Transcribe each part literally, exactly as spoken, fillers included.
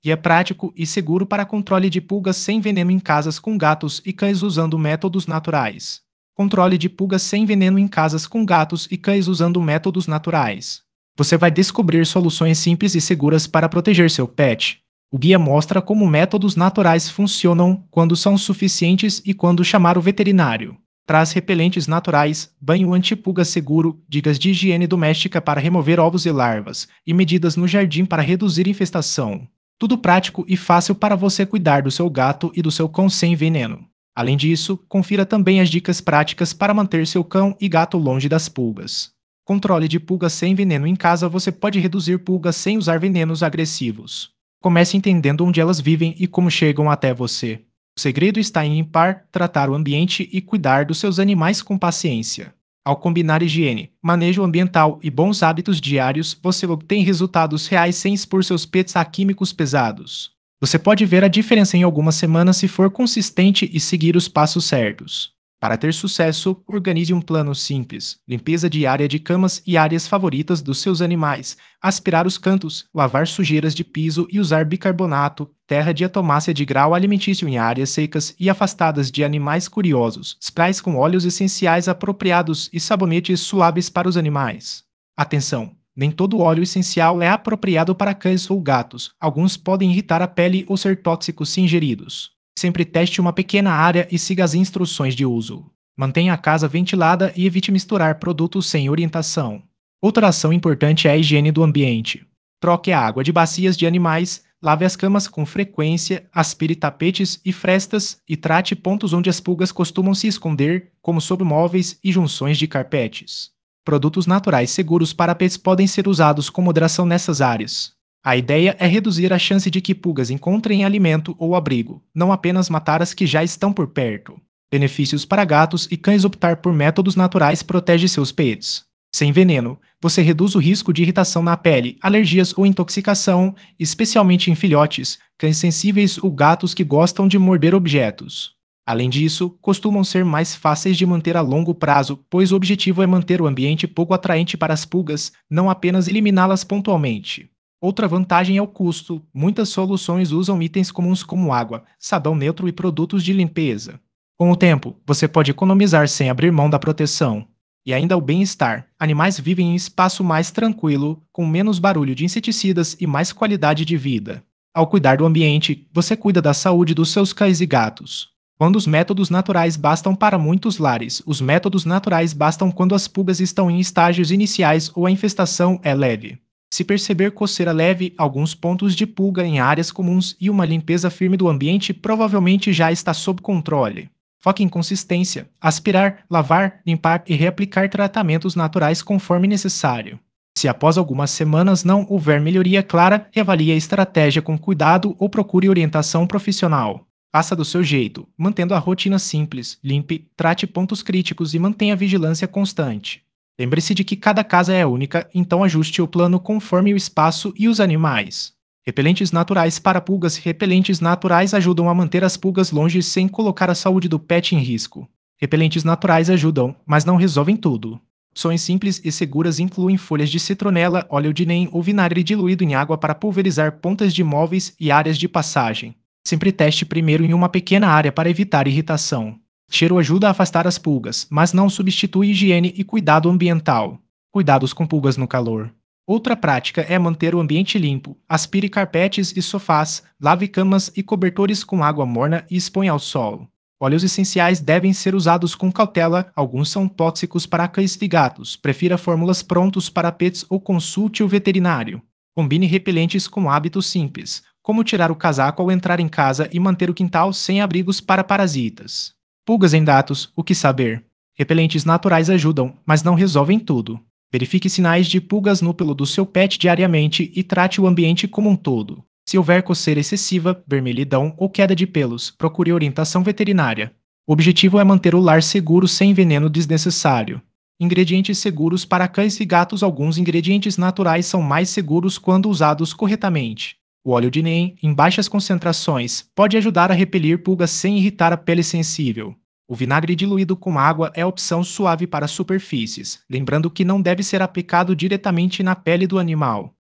e é prático e seguro para controle de pulgas sem veneno em casas com gatos e cães usando métodos naturais. Controle de pulgas sem veneno em casas com gatos e cães usando métodos naturais. Você vai descobrir soluções simples e seguras para proteger seu pet. O guia mostra como métodos naturais funcionam, quando são suficientes e quando chamar o veterinário. Traz repelentes naturais, banho antipulga seguro, dicas de higiene doméstica para remover ovos e larvas, e medidas no jardim para reduzir infestação. Tudo prático e fácil para você cuidar do seu gato e do seu cão sem veneno. Além disso, confira também as dicas práticas para manter seu cão e gato longe das pulgas. Controle de pulgas sem veneno em casa. Você pode reduzir pulgas sem usar venenos agressivos. Comece entendendo onde elas vivem e como chegam até você. O segredo está em limpar, tratar o ambiente e cuidar dos seus animais com paciência. Ao combinar higiene, manejo ambiental e bons hábitos diários, você obtém resultados reais sem expor seus pets a químicos pesados. Você pode ver a diferença em algumas semanas se for consistente e seguir os passos certos. Para ter sucesso, organize um plano simples: limpeza diária de camas e áreas favoritas dos seus animais, aspirar os cantos, lavar sujeiras de piso e usar bicarbonato, terra de atomácia de grau alimentício em áreas secas e afastadas de animais curiosos, sprays com óleos essenciais apropriados e sabonetes suaves para os animais. Atenção! Nem todo óleo essencial é apropriado para cães ou gatos. Alguns podem irritar a pele ou ser tóxicos se ingeridos. Sempre teste uma pequena área e siga as instruções de uso. Mantenha a casa ventilada e evite misturar produtos sem orientação. Outra ação importante é a higiene do ambiente. Troque a água de bacias de animais, lave as camas com frequência, aspire tapetes e frestas e trate pontos onde as pulgas costumam se esconder, como sob móveis e junções de carpetes. Produtos naturais seguros para pets podem ser usados com moderação nessas áreas. A ideia é reduzir a chance de que pulgas encontrem alimento ou abrigo, não apenas matar as que já estão por perto. Benefícios para gatos e cães. Optar por métodos naturais protege seus pets. Sem veneno, você reduz o risco de irritação na pele, alergias ou intoxicação, especialmente em filhotes, cães sensíveis ou gatos que gostam de morder objetos. Além disso, costumam ser mais fáceis de manter a longo prazo, pois o objetivo é manter o ambiente pouco atraente para as pulgas, não apenas eliminá-las pontualmente. Outra vantagem é o custo. Muitas soluções usam itens comuns como água, sabão neutro e produtos de limpeza. Com o tempo, você pode economizar sem abrir mão da proteção. E ainda o bem-estar. Animais vivem em espaço mais tranquilo, com menos barulho de inseticidas e mais qualidade de vida. Ao cuidar do ambiente, você cuida da saúde dos seus cães e gatos. Quando os métodos naturais bastam para muitos lares, os métodos naturais bastam quando as pulgas estão em estágios iniciais ou a infestação é leve. Se perceber coceira leve, alguns pontos de pulga em áreas comuns e uma limpeza firme do ambiente, provavelmente já está sob controle. Foque em consistência, aspirar, lavar, limpar e reaplicar tratamentos naturais conforme necessário. Se após algumas semanas não houver melhoria clara, reavalie a estratégia com cuidado ou procure orientação profissional. Faça do seu jeito, mantendo a rotina simples, limpe, trate pontos críticos e mantenha vigilância constante. Lembre-se de que cada casa é única, então ajuste o plano conforme o espaço e os animais. Repelentes naturais para pulgas. Repelentes naturais ajudam a manter as pulgas longe sem colocar a saúde do pet em risco. Repelentes naturais ajudam, mas não resolvem tudo. Opções simples e seguras incluem folhas de citronela, óleo de neem ou vinagre diluído em água para pulverizar pontas de móveis e áreas de passagem. Sempre teste primeiro em uma pequena área para evitar irritação. Cheiro ajuda a afastar as pulgas, mas não substitui higiene e cuidado ambiental. Cuidados com pulgas no calor. Outra prática é manter o ambiente limpo. Aspire carpetes e sofás, lave camas e cobertores com água morna e exponha ao sol. Óleos essenciais devem ser usados com cautela, alguns são tóxicos para cães e gatos. Prefira fórmulas prontos para pets ou consulte o veterinário. Combine repelentes com hábitos simples, como tirar o casaco ao entrar em casa e manter o quintal sem abrigos para parasitas. Pulgas em gatos. O que saber? Repelentes naturais ajudam, mas não resolvem tudo. Verifique sinais de pulgas no pelo do seu pet diariamente e trate o ambiente como um todo. Se houver coceira excessiva, vermelhidão ou queda de pelos, procure orientação veterinária. O objetivo é manter o lar seguro sem veneno desnecessário. Ingredientes seguros para cães e gatos. Alguns ingredientes naturais são mais seguros quando usados corretamente. O óleo de neem, em baixas concentrações, pode ajudar a repelir pulgas sem irritar a pele sensível. O vinagre diluído com água é a opção suave para superfícies, lembrando que não deve ser aplicado diretamente na pele do animal.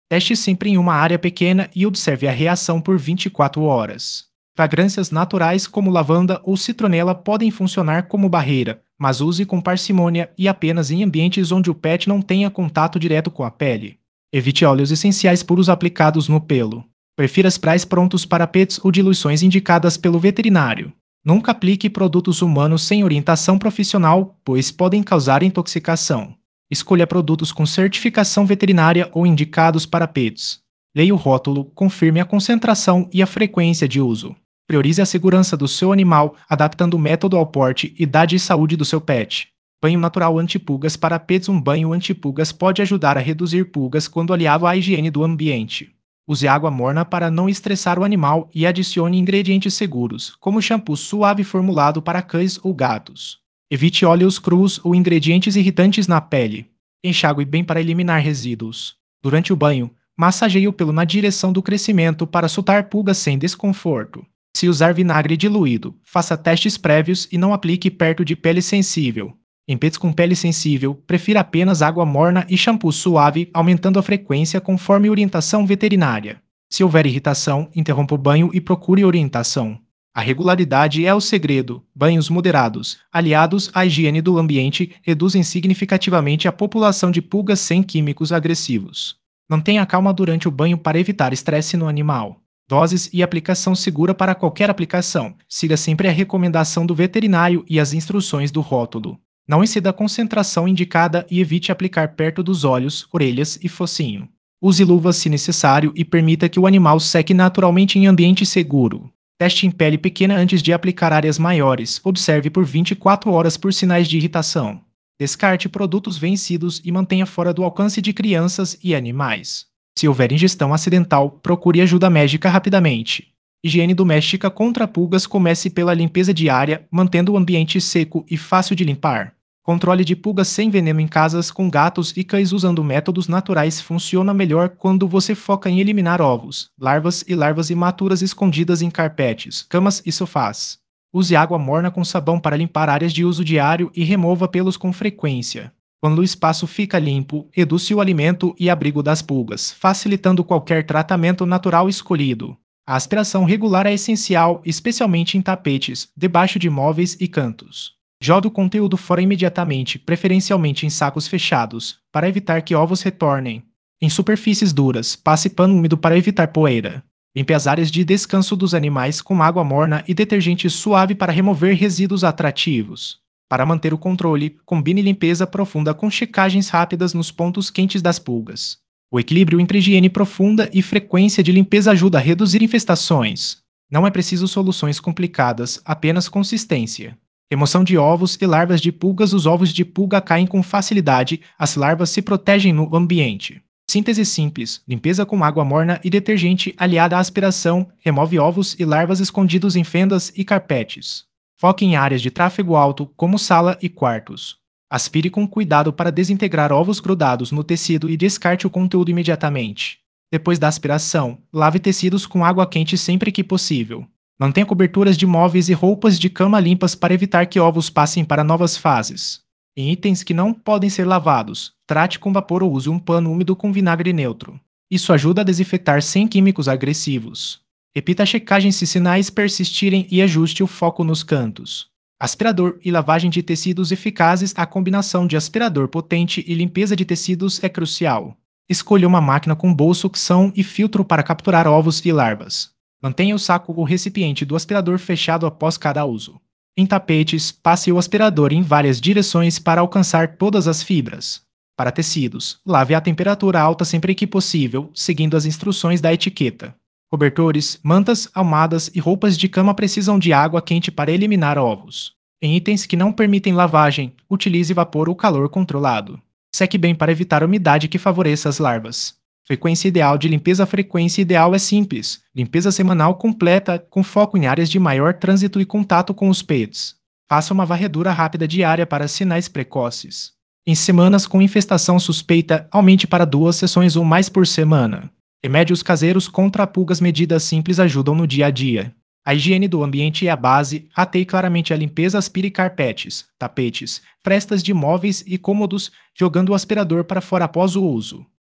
Teste sempre em uma área pequena e observe a reação por vinte e quatro horas. Fragrâncias naturais como lavanda ou citronela podem funcionar como barreira, mas use com parcimônia e apenas em ambientes onde o pet não tenha contato direto com a pele. Evite óleos essenciais puros aplicados no pelo. Prefira sprays prontos para pets ou diluições indicadas pelo veterinário. Nunca aplique produtos humanos sem orientação profissional, pois podem causar intoxicação. Escolha produtos com certificação veterinária ou indicados para pets. Leia o rótulo, confirme a concentração e a frequência de uso. Priorize a segurança do seu animal, adaptando o método ao porte, idade e saúde do seu pet. Banho natural antipulgas para pets. Um banho antipulgas pode ajudar a reduzir pulgas quando aliado à higiene do ambiente. Use água morna para não estressar o animal e adicione ingredientes seguros, como shampoo suave formulado para cães ou gatos. Evite óleos crus ou ingredientes irritantes na pele. Enxague bem para eliminar resíduos. Durante o banho, massageie o pelo na direção do crescimento para soltar pulgas sem desconforto. Se usar vinagre diluído, faça testes prévios e não aplique perto de pele sensível. Em pets com pele sensível, prefira apenas água morna e shampoo suave, aumentando a frequência conforme orientação veterinária. Se houver irritação, interrompa o banho e procure orientação. A regularidade é o segredo. Banhos moderados, aliados à higiene do ambiente, reduzem significativamente a população de pulgas sem químicos agressivos. Mantenha calma durante o banho para evitar estresse no animal. Doses e aplicação segura para qualquer aplicação. Siga sempre a recomendação do veterinário e as instruções do rótulo. Não exceda a concentração indicada e evite aplicar perto dos olhos, orelhas e focinho. Use luvas se necessário e permita que o animal seque naturalmente em ambiente seguro. Teste em pele pequena antes de aplicar áreas maiores. Observe por vinte e quatro horas por sinais de irritação. Descarte produtos vencidos e mantenha fora do alcance de crianças e animais. Se houver ingestão acidental, procure ajuda médica rapidamente. Higiene doméstica contra pulgas. Comece pela limpeza diária, mantendo o ambiente seco e fácil de limpar. Controle de pulgas sem veneno em casas com gatos e cães usando métodos naturais funciona melhor quando você foca em eliminar ovos, larvas e larvas imaturas escondidas em carpetes, camas e sofás. Use água morna com sabão para limpar áreas de uso diário e remova pelos com frequência. Quando o espaço fica limpo, reduz o alimento e abrigo das pulgas, facilitando qualquer tratamento natural escolhido. A aspiração regular é essencial, especialmente em tapetes, debaixo de móveis e cantos. Jogue o conteúdo fora imediatamente, preferencialmente em sacos fechados, para evitar que ovos retornem. Em superfícies duras, passe pano úmido para evitar poeira. Limpe as áreas de descanso dos animais com água morna e detergente suave para remover resíduos atrativos. Para manter o controle, combine limpeza profunda com checagens rápidas nos pontos quentes das pulgas. O equilíbrio entre higiene profunda e frequência de limpeza ajuda a reduzir infestações. Não é preciso soluções complicadas, apenas consistência. Remoção de ovos e larvas de pulgas. Os ovos de pulga caem com facilidade, as larvas se protegem no ambiente. Síntese simples, limpeza com água morna e detergente aliada à aspiração, remove ovos e larvas escondidos em fendas e carpetes. Foque em áreas de tráfego alto, como sala e quartos. Aspire com cuidado para desintegrar ovos grudados no tecido e descarte o conteúdo imediatamente. Depois da aspiração, lave tecidos com água quente sempre que possível. Mantenha coberturas de móveis e roupas de cama limpas para evitar que ovos passem para novas fases. Em itens que não podem ser lavados, trate com vapor ou use um pano úmido com vinagre neutro. Isso ajuda a desinfetar sem químicos agressivos. Repita a checagem se sinais persistirem e ajuste o foco nos cantos. Aspirador e lavagem de tecidos eficazes. A combinação de aspirador potente e limpeza de tecidos é crucial. Escolha uma máquina com boa sucção e filtro para capturar ovos e larvas. Mantenha o saco ou recipiente do aspirador fechado após cada uso. Em tapetes, passe o aspirador em várias direções para alcançar todas as fibras. Para tecidos, lave a temperatura alta sempre que possível, seguindo as instruções da etiqueta. Cobertores, mantas, almohadas e roupas de cama precisam de água quente para eliminar ovos. Em itens que não permitem lavagem, utilize vapor ou calor controlado. Seque bem para evitar umidade que favoreça as larvas. Frequência ideal de limpeza. A frequência ideal é simples, limpeza semanal completa, com foco em áreas de maior trânsito e contato com os pets. Faça uma varredura rápida diária para sinais precoces. Em semanas com infestação suspeita, aumente para duas sessões ou mais por semana. Remédios caseiros contra pulgas. Medidas simples ajudam no dia a dia. A higiene do ambiente é a base. Rateie claramente a limpeza. Aspire carpetes, tapetes, frestas de móveis e cômodos, jogando o aspirador para fora após o uso.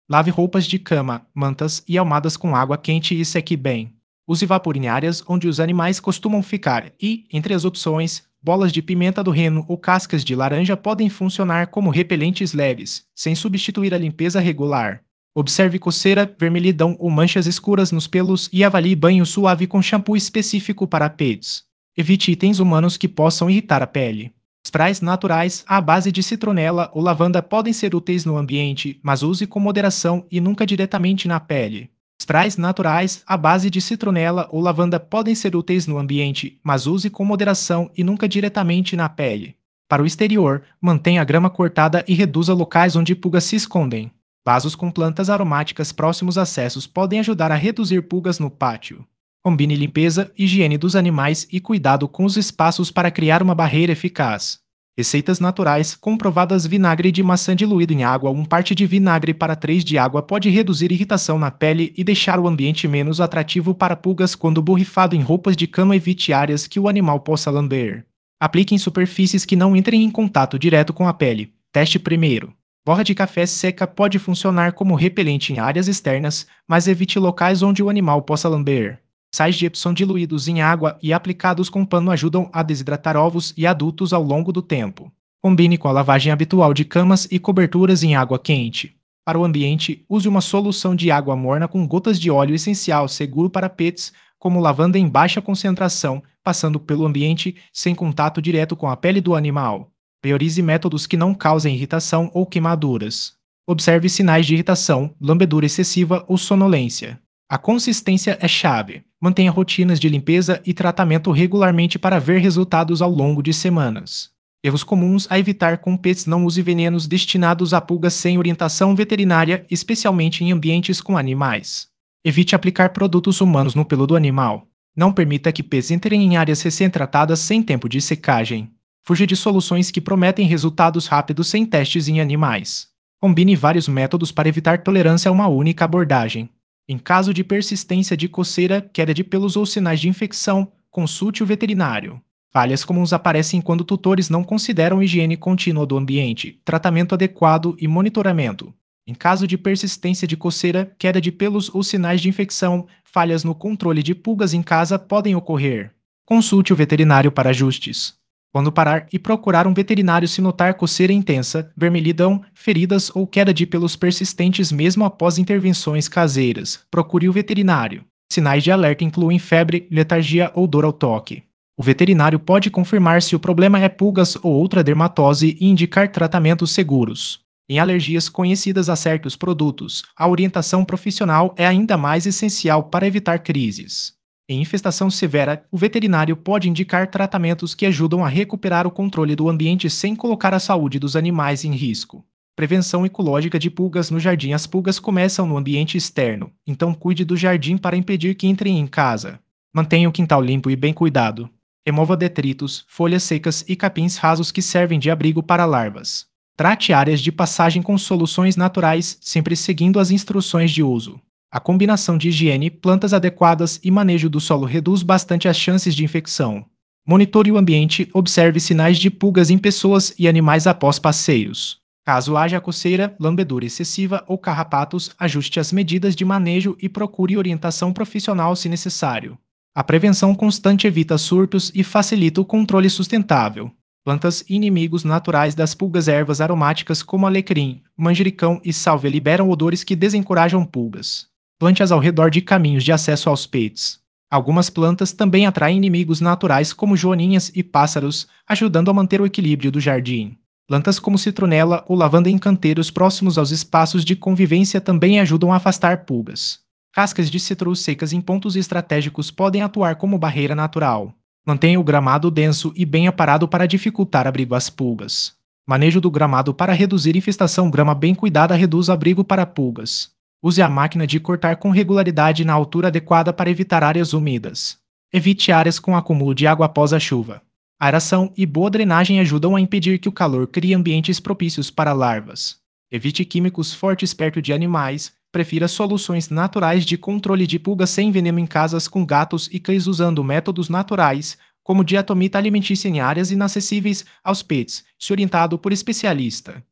Lave roupas de cama, mantas e almofadas com água quente e seque bem. Use vapor em áreas onde os animais costumam ficar e, entre as opções, bolas de pimenta do reino ou cascas de laranja podem funcionar como repelentes leves, sem substituir a limpeza regular. Observe coceira, vermelhidão ou manchas escuras nos pelos e avalie banho suave com shampoo específico para pets. Evite itens humanos que possam irritar a pele. Sprays naturais à base de citronela ou lavanda podem ser úteis no ambiente, mas use com moderação e nunca diretamente na pele. Sprays naturais à base de citronela ou lavanda podem ser úteis no ambiente, mas use com moderação e nunca diretamente na pele. Para o exterior, mantenha a grama cortada e reduza locais onde pulgas se escondem. Vasos com plantas aromáticas próximos a acessos podem ajudar a reduzir pulgas no pátio. Combine limpeza, higiene dos animais e cuidado com os espaços para criar uma barreira eficaz. Receitas naturais comprovadas: vinagre de maçã diluído em água. Um parte de vinagre para três de água pode reduzir irritação na pele e deixar o ambiente menos atrativo para pulgas quando borrifado em roupas de cama. Evite áreas que o animal possa lamber. Aplique em superfícies que não entrem em contato direto com a pele. Teste primeiro. Borra de café seca pode funcionar como repelente em áreas externas, mas evite locais onde o animal possa lamber. Sais de Epsom diluídos em água e aplicados com pano ajudam a desidratar ovos e adultos ao longo do tempo. Combine com a lavagem habitual de camas e coberturas em água quente. Para o ambiente, use uma solução de água morna com gotas de óleo essencial seguro para pets, como lavanda em baixa concentração, passando pelo ambiente sem contato direto com a pele do animal. Priorize métodos que não causem irritação ou queimaduras. Observe sinais de irritação, lambedura excessiva ou sonolência. A consistência é chave. Mantenha rotinas de limpeza e tratamento regularmente para ver resultados ao longo de semanas. Erros comuns a evitar com pets: não use venenos destinados a pulgas sem orientação veterinária, especialmente em ambientes com animais. Evite aplicar produtos humanos no pelo do animal. Não permita que pets entrem em áreas recém-tratadas sem tempo de secagem. Fuja de soluções que prometem resultados rápidos sem testes em animais. Combine vários métodos para evitar tolerância a uma única abordagem. Em caso de persistência de coceira, queda de pelos ou sinais de infecção, consulte o veterinário. Falhas comuns aparecem quando tutores não consideram higiene contínua do ambiente, tratamento adequado e monitoramento. Em caso de persistência de coceira, queda de pelos ou sinais de infecção, falhas no controle de pulgas em casa podem ocorrer. Consulte o veterinário para ajustes. Quando parar e procurar um veterinário se notar coceira intensa, vermelhidão, feridas ou queda de pelos persistentes mesmo após intervenções caseiras, procure o veterinário. Sinais de alerta incluem febre, letargia ou dor ao toque. O veterinário pode confirmar se o problema é pulgas ou outra dermatose e indicar tratamentos seguros. Em alergias conhecidas a certos produtos, a orientação profissional é ainda mais essencial para evitar crises. Em infestação severa, o veterinário pode indicar tratamentos que ajudam a recuperar o controle do ambiente sem colocar a saúde dos animais em risco. Prevenção ecológica de pulgas no jardim. As pulgas começam no ambiente externo, então cuide do jardim para impedir que entrem em casa. Mantenha o quintal limpo e bem cuidado. Remova detritos, folhas secas e capins rasos que servem de abrigo para larvas. Trate áreas de passagem com soluções naturais, sempre seguindo as instruções de uso. A combinação de higiene, plantas adequadas e manejo do solo reduz bastante as chances de infecção. Monitore o ambiente, observe sinais de pulgas em pessoas e animais após passeios. Caso haja coceira, lambedura excessiva ou carrapatos, ajuste as medidas de manejo e procure orientação profissional se necessário. A prevenção constante evita surtos e facilita o controle sustentável. Plantas inimigos naturais das pulgas. Ervas aromáticas como alecrim, manjericão e sálvia liberam odores que desencorajam pulgas. Plante-as ao redor de caminhos de acesso aos pets. Algumas plantas também atraem inimigos naturais como joaninhas e pássaros, ajudando a manter o equilíbrio do jardim. Plantas como citronela ou lavanda em canteiros próximos aos espaços de convivência também ajudam a afastar pulgas. Cascas de citrus secas em pontos estratégicos podem atuar como barreira natural. Mantenha o gramado denso e bem aparado para dificultar abrigo às pulgas. Manejo do gramado para reduzir infestação. Grama bem cuidada reduz abrigo para pulgas. Use a máquina de cortar com regularidade na altura adequada para evitar áreas úmidas. Evite áreas com acúmulo de água após a chuva. Aeração e boa drenagem ajudam a impedir que o calor crie ambientes propícios para larvas. Evite químicos fortes perto de animais. Prefira soluções naturais de controle de pulgas sem veneno em casas com gatos e cães usando métodos naturais, como diatomita alimentícia em áreas inacessíveis aos pets, se orientado por especialista.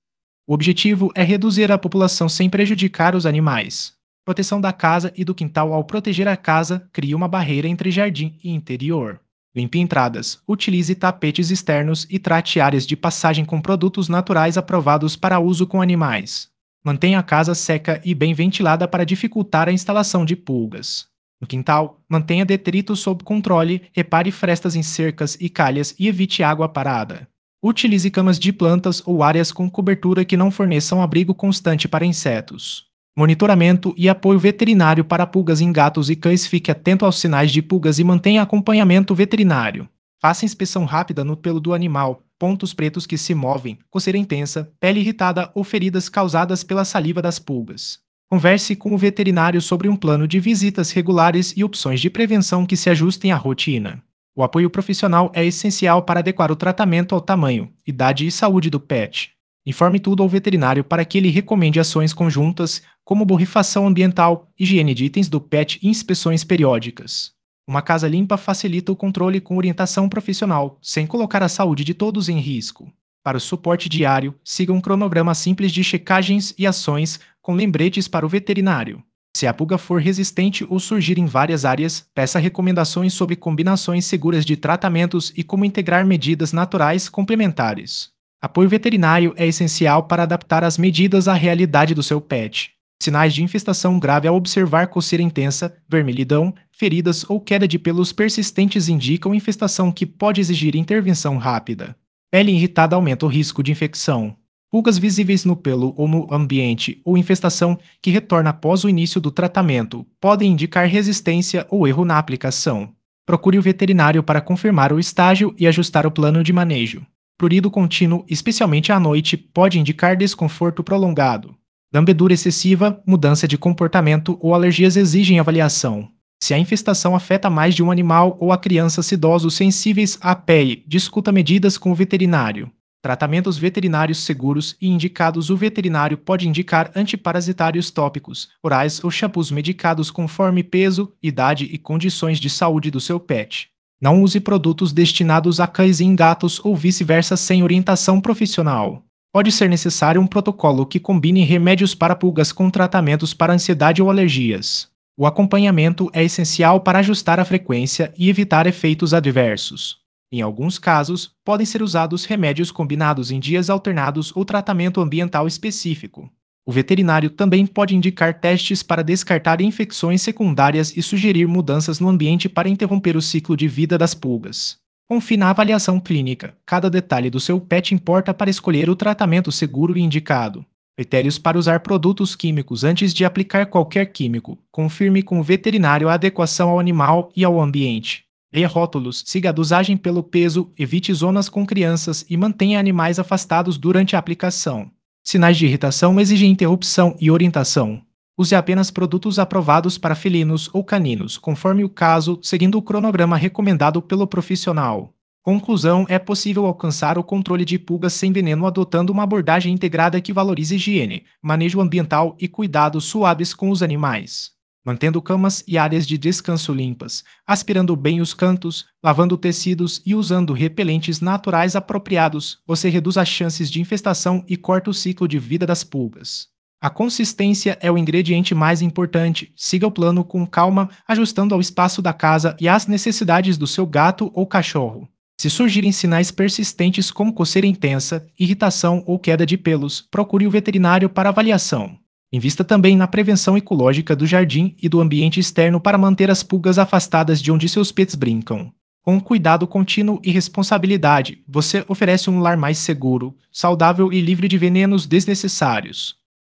O objetivo é reduzir a população sem prejudicar os animais. Proteção da casa e do quintal. Ao proteger a casa, cria uma barreira entre jardim e interior. Limpe entradas, utilize tapetes externos e trate áreas de passagem com produtos naturais aprovados para uso com animais. Mantenha a casa seca e bem ventilada para dificultar a instalação de pulgas. No quintal, mantenha detritos sob controle, repare frestas em cercas e calhas e evite água parada. Utilize camas de plantas ou áreas com cobertura que não forneçam abrigo constante para insetos. Monitoramento e apoio veterinário para pulgas em gatos e cães. Fique atento aos sinais de pulgas e mantenha acompanhamento veterinário. Faça inspeção rápida no pelo do animal, pontos pretos que se movem, coceira intensa, pele irritada ou feridas causadas pela saliva das pulgas. Converse com o veterinário sobre um plano de visitas regulares e opções de prevenção que se ajustem à rotina. O apoio profissional é essencial para adequar o tratamento ao tamanho, idade e saúde do pet. Informe tudo ao veterinário para que ele recomende ações conjuntas, como borrifação ambiental, higiene de itens do pet e inspeções periódicas. Uma casa limpa facilita o controle com orientação profissional, sem colocar a saúde de todos em risco. Para o suporte diário, siga um cronograma simples de checagens e ações, com lembretes para o veterinário. Se a pulga for resistente ou surgir em várias áreas, peça recomendações sobre combinações seguras de tratamentos e como integrar medidas naturais complementares. Apoio veterinário é essencial para adaptar as medidas à realidade do seu pet. Sinais de infestação grave. Ao observar coceira intensa, vermelhidão, feridas ou queda de pelos persistentes indicam infestação que pode exigir intervenção rápida. Pele irritada aumenta o risco de infecção. Pulgas visíveis no pelo ou no ambiente ou infestação que retorna após o início do tratamento podem indicar resistência ou erro na aplicação. Procure o veterinário para confirmar o estágio e ajustar o plano de manejo. Prurido contínuo, especialmente à noite, pode indicar desconforto prolongado. Lambedura excessiva, mudança de comportamento ou alergias exigem avaliação. Se a infestação afeta mais de um animal ou a crianças idosos sensíveis à pele, discuta medidas com o veterinário. Tratamentos veterinários seguros e indicados. O veterinário pode indicar antiparasitários tópicos, orais ou shampoos medicados conforme peso, idade e condições de saúde do seu pet. Não use produtos destinados a cães e gatos ou vice-versa sem orientação profissional. Pode ser necessário um protocolo que combine remédios para pulgas com tratamentos para ansiedade ou alergias. O acompanhamento é essencial para ajustar a frequência e evitar efeitos adversos. Em alguns casos, podem ser usados remédios combinados em dias alternados ou tratamento ambiental específico. O veterinário também pode indicar testes para descartar infecções secundárias e sugerir mudanças no ambiente para interromper o ciclo de vida das pulgas. Confie na avaliação clínica. Cada detalhe do seu pet importa para escolher o tratamento seguro e indicado. Critérios para usar produtos químicos. Antes de aplicar qualquer químico, confirme com o veterinário a adequação ao animal e ao ambiente. Leia rótulos, siga a dosagem pelo peso, evite zonas com crianças e mantenha animais afastados durante a aplicação. Sinais de irritação exigem interrupção e orientação. Use apenas produtos aprovados para felinos ou caninos, conforme o caso, seguindo o cronograma recomendado pelo profissional. Conclusão: é possível alcançar o controle de pulgas sem veneno adotando uma abordagem integrada que valorize higiene, manejo ambiental e cuidados suaves com os animais. Mantendo camas e áreas de descanso limpas, aspirando bem os cantos, lavando tecidos e usando repelentes naturais apropriados, você reduz as chances de infestação e corta o ciclo de vida das pulgas. A consistência é o ingrediente mais importante. Siga o plano com calma, ajustando ao espaço da casa e às necessidades do seu gato ou cachorro. Se surgirem sinais persistentes como coceira intensa, irritação ou queda de pelos, procure o veterinário para avaliação. Invista também na prevenção ecológica do jardim e do ambiente externo para manter as pulgas afastadas de onde seus pets brincam. Com cuidado contínuo e responsabilidade, você oferece um lar mais seguro, saudável e livre de venenos desnecessários.